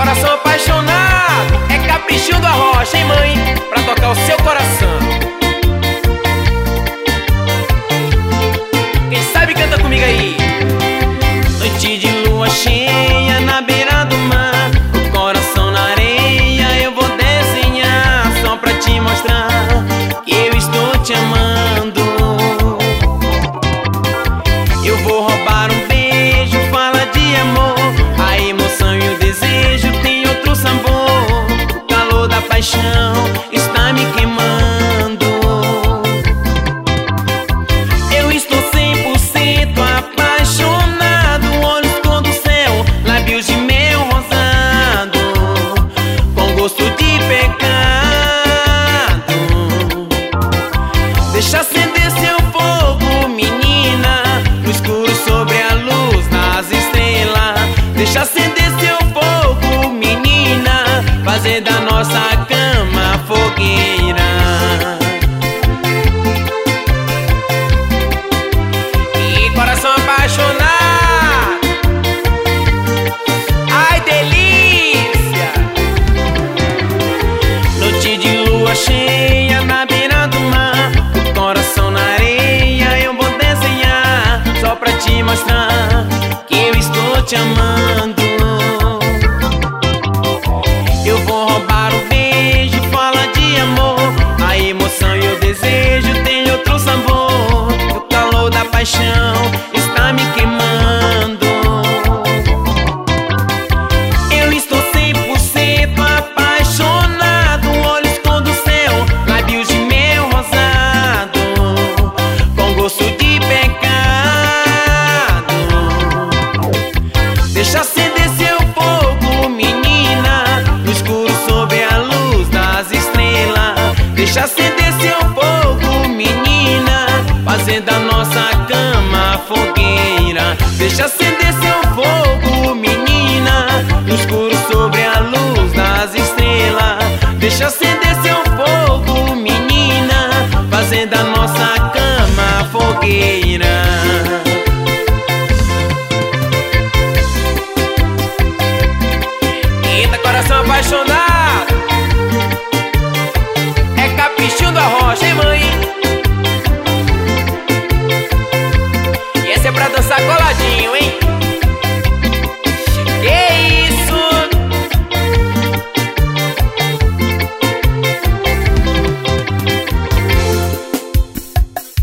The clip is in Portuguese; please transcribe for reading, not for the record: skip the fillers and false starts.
coração apaixonado é capricho da rocha, hein, mãe? Pra tocar o seu coração. Quem sabe canta comigo aí. Noite de lua cheia na beira do mar, o coração na areia eu vou desenhar, só pra te mostrar que eu estou te amando. Eu vou roubar um beijo, fala de amor, a emoção e o desejo tem outro sabor. O calor da paixão está me queimando. Eu estou 100% apaixonado, olhos cor do céu, lábios de mel rosado, com gosto de pecado. Deixa acender seu fogo, menina, no escuro sobre a luz, nas estrelas. Deixa acender seu fogo, menina, fazer da nossa cama fogueira. E coração apaixonado, ai delícia. Noite de lua cheia na beira do mar, o coração na areia eu vou desenhar, só pra te mostrar que eu estou te amando. Eu vou roubar o beijo, fala de amor, a emoção e o desejo tem outro sabor. O calor da paixão está me queimando. Eu estou 100% apaixonado, olhos cor do céu, lábios de mel rosado, com gosto de pecado. Deixa acender seu fogo, menina, no escuro sob a luz das estrelas. Deixa acender seu fogo, menina, fazer da nossa cama fogueira. Deixa acender